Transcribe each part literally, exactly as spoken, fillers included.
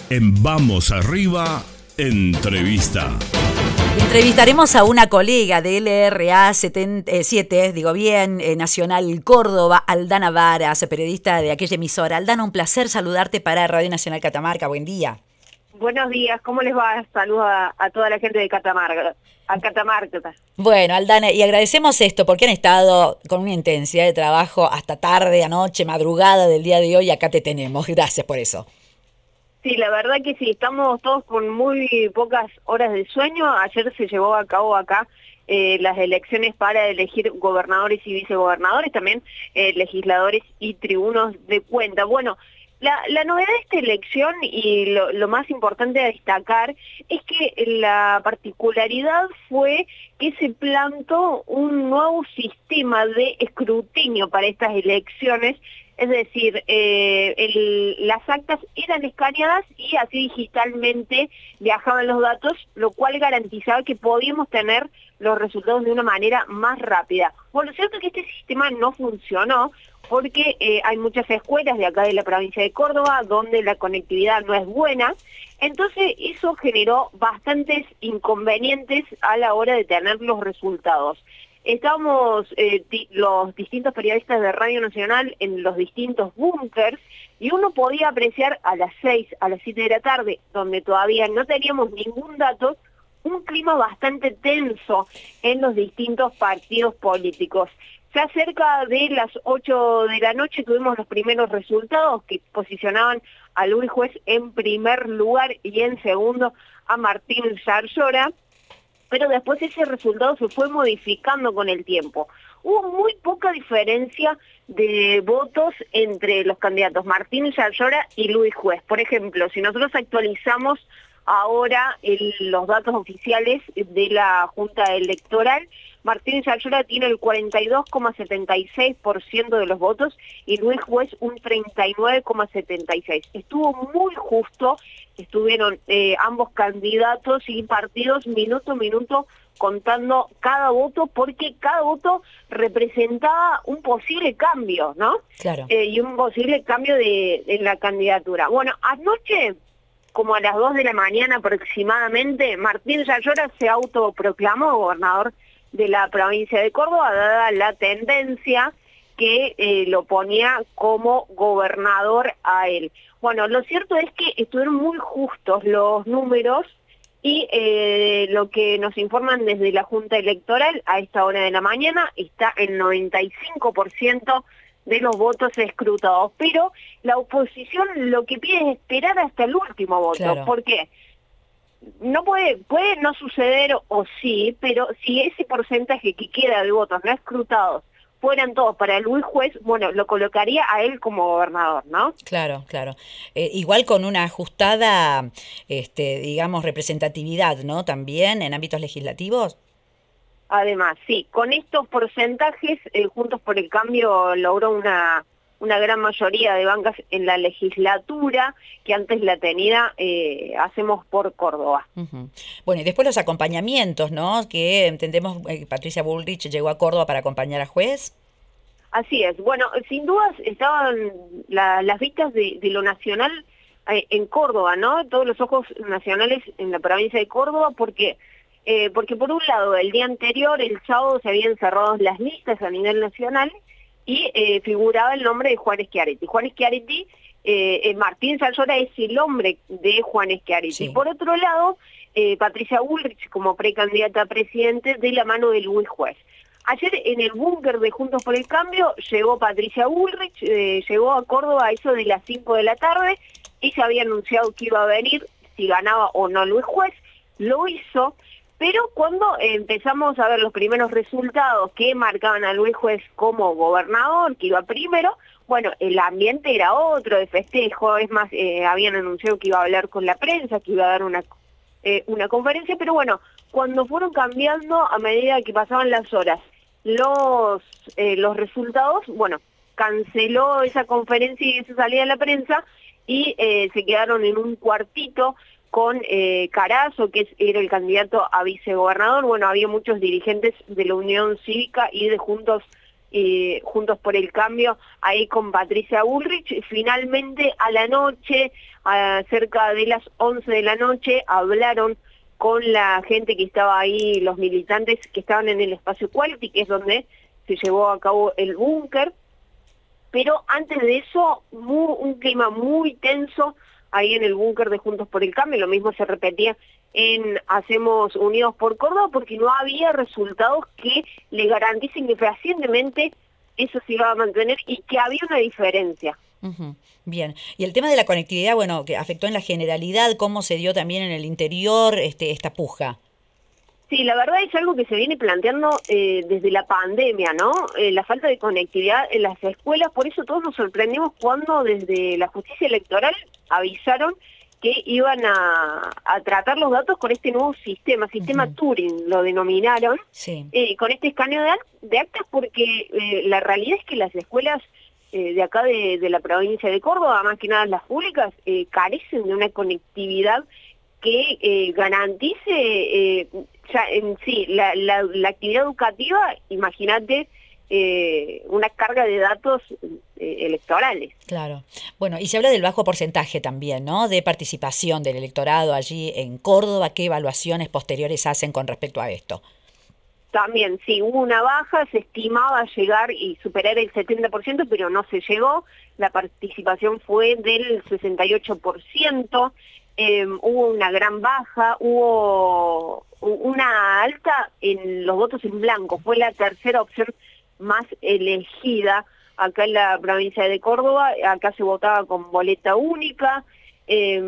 En Vamos Arriba, entrevista. Entrevistaremos a una colega de L R A siete, digo bien, eh, Nacional Córdoba, Aldana Varas, periodista de aquella emisora. Aldana, un placer saludarte para Radio Nacional Catamarca. Buen día. Buenos días, ¿cómo les va? Saludos a, a toda la gente de Catamarca. A Catamarca. Bueno, Aldana, y agradecemos esto porque han estado con una intensidad de trabajo hasta tarde, anoche, madrugada del día de hoy. Acá te tenemos. Gracias por eso. Sí, la verdad que sí, estamos todos con muy pocas horas de sueño. Ayer se llevó a cabo acá eh, las elecciones para elegir gobernadores y vicegobernadores, también eh, legisladores y tribunos de cuenta. Bueno, la, la novedad de esta elección y lo, lo más importante a destacar es que la particularidad fue que se plantó un nuevo sistema de escrutinio para estas elecciones. Es decir, eh, el, las actas eran escaneadas y así digitalmente viajaban los datos, lo cual garantizaba que podíamos tener los resultados de una manera más rápida. Bueno, lo cierto es que este sistema no funcionó porque eh, hay muchas escuelas de acá de la provincia de Córdoba donde la conectividad no es buena, entonces eso generó bastantes inconvenientes a la hora de tener los resultados. Estábamos eh, di los distintos periodistas de Radio Nacional en los distintos búnkers y uno podía apreciar a las seis, a las siete de la tarde, donde todavía no teníamos ningún dato, un clima bastante tenso en los distintos partidos políticos. Ya cerca de las ocho de la noche tuvimos los primeros resultados que posicionaban a Luis Juez en primer lugar y en segundo a Martín Yarlora. Pero después ese resultado se fue modificando con el tiempo. Hubo muy poca diferencia de votos entre los candidatos Martín Yarlora y Luis Juez. Por ejemplo, si nosotros actualizamos ahora el, los datos oficiales de la Junta Electoral, Martín Yarlora tiene el cuarenta y dos coma setenta y seis por ciento de los votos y Luis Juez un treinta y nueve coma setenta y seis por ciento. Estuvo muy justo, estuvieron eh, ambos candidatos y partidos minuto a minuto contando cada voto porque cada voto representaba un posible cambio, ¿no? Claro. Eh, y un posible cambio de, de la candidatura. Bueno, anoche, como a las dos de la mañana aproximadamente, Martín Yarlora se autoproclamó gobernador de la provincia de Córdoba, dada la tendencia que eh, lo ponía como gobernador a él. Bueno, lo cierto es que estuvieron muy justos los números y eh, lo que nos informan desde la Junta Electoral a esta hora de la mañana está el noventa y cinco por ciento de los votos escrutados, pero la oposición lo que pide es esperar hasta el último voto. Claro. ¿Por qué? No puede, puede no suceder o sí, pero si ese porcentaje que queda de votos no escrutados fueran todos para Luis Juez, bueno, lo colocaría a él como gobernador, ¿no? Claro, claro. Eh, igual con una ajustada, este, digamos, representatividad, ¿no? También en ámbitos legislativos. Además, sí, con estos porcentajes, eh, Juntos por el Cambio logró una... una gran mayoría de bancas en la legislatura que antes la tenía eh, Hacemos por Córdoba. Uh-huh. Bueno, y después los acompañamientos, ¿no? Que entendemos que eh, Patricia Bullrich llegó a Córdoba para acompañar a Juez. Así es. Bueno, sin dudas estaban la, las vistas de, de lo nacional eh, en Córdoba, ¿no? Todos los ojos nacionales en la provincia de Córdoba, porque eh, porque por un lado, el día anterior, el sábado, se habían cerrado las listas a nivel nacional y eh, figuraba el nombre de Juan Schiaretti. Juan Schiaretti, eh, eh, Martín Yarlora es el hombre de Juan Schiaretti. Sí. Por otro lado, eh, Patricia Bullrich como precandidata a presidente de la mano de Luis Juez. Ayer en el búnker de Juntos por el Cambio llegó Patricia Bullrich, eh, llegó a Córdoba a eso de las cinco de la tarde y se había anunciado que iba a venir si ganaba o no Luis Juez. Lo hizo. Pero cuando empezamos a ver los primeros resultados que marcaban a Luis Juez como gobernador, que iba primero, bueno, el ambiente era otro de festejo, es más, eh, habían anunciado que iba a hablar con la prensa, que iba a dar una, eh, una conferencia, pero bueno, cuando fueron cambiando a medida que pasaban las horas los, eh, los resultados, bueno, canceló esa conferencia y esa salida a la prensa y eh, se quedaron en un cuartito con eh, Carazo, que es, era el candidato a vicegobernador. Bueno, había muchos dirigentes de la Unión Cívica y de Juntos eh, Juntos por el Cambio, ahí con Patricia Bullrich. Y finalmente a la noche, a cerca de las once de la noche, hablaron con la gente que estaba ahí, los militantes que estaban en el espacio Quality, que es donde se llevó a cabo el búnker. Pero antes de eso, muy, un clima muy tenso ahí en el búnker de Juntos por el Cambio. Lo mismo se repetía en Hacemos Unidos por Córdoba, porque no había resultados que le garanticen que fehacientemente eso se iba a mantener y que había una diferencia. Uh-huh. Bien, y el tema de la conectividad, bueno, que afectó en la generalidad, ¿cómo se dio también en el interior este, esta puja? Sí, la verdad es algo que se viene planteando eh, desde la pandemia, ¿no? Eh, la falta de conectividad en las escuelas, por eso todos nos sorprendimos cuando desde la justicia electoral avisaron que iban a, a tratar los datos con este nuevo sistema, sistema uh-huh. Turing lo denominaron, sí. eh, con este escaneo de, de actas, porque eh, la realidad es que las escuelas eh, de acá de, de la provincia de Córdoba, más que nada las públicas, eh, carecen de una conectividad que eh, garantice eh, ya en sí la, la, la actividad educativa. Imagínate eh, una carga de datos eh, electorales. Claro. Bueno, y se habla del bajo porcentaje también, ¿no?, de participación del electorado allí en Córdoba. ¿Qué evaluaciones posteriores hacen con respecto a esto? También, sí, hubo una baja, se estimaba llegar y superar el setenta por ciento, pero no se llegó. La participación fue del sesenta y ocho por ciento. Eh, hubo una gran baja, hubo una alta en los votos en blanco. Fue la tercera opción más elegida acá en la provincia de Córdoba. Acá se votaba con boleta única. Eh,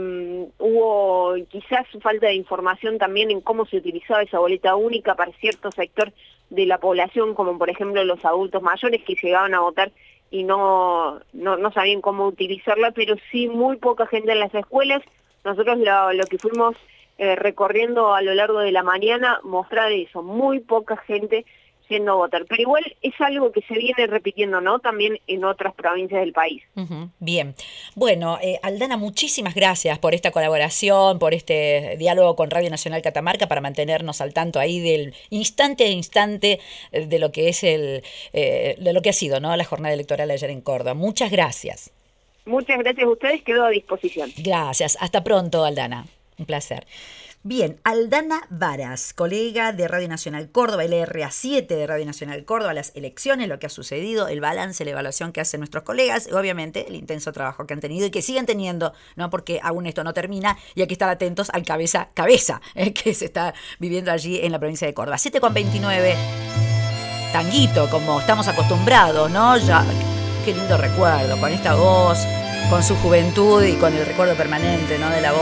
hubo quizás falta de información también en cómo se utilizaba esa boleta única para cierto sector de la población, como por ejemplo los adultos mayores que llegaban a votar y no, no, no sabían cómo utilizarla, pero sí muy poca gente en las escuelas. Nosotros lo, lo que fuimos eh, recorriendo a lo largo de la mañana, mostrar eso, muy poca gente yendo a votar. Pero igual es algo que se viene repitiendo, ¿no?, también en otras provincias del país. Uh-huh. Bien. Bueno, eh, Aldana, muchísimas gracias por esta colaboración, por este diálogo con Radio Nacional Catamarca, para mantenernos al tanto ahí del instante a instante de lo que es el, eh, de lo que ha sido, ¿no?, la jornada electoral ayer en Córdoba. Muchas gracias. Muchas gracias a ustedes, quedo a disposición. Gracias. Hasta pronto, Aldana. Un placer. Bien, Aldana Varas, colega de Radio Nacional Córdoba, L R A siete de Radio Nacional Córdoba, las elecciones, lo que ha sucedido, el balance, la evaluación que hacen nuestros colegas, y obviamente el intenso trabajo que han tenido y que siguen teniendo, ¿no?, porque aún esto no termina y hay que estar atentos al cabeza cabeza eh, que se está viviendo allí en la provincia de Córdoba. siete con veintinueve, tanguito, como estamos acostumbrados, ¿no? Ya, qué lindo recuerdo, con esta voz, con su juventud y con el recuerdo permanente, ¿no?, de la voz.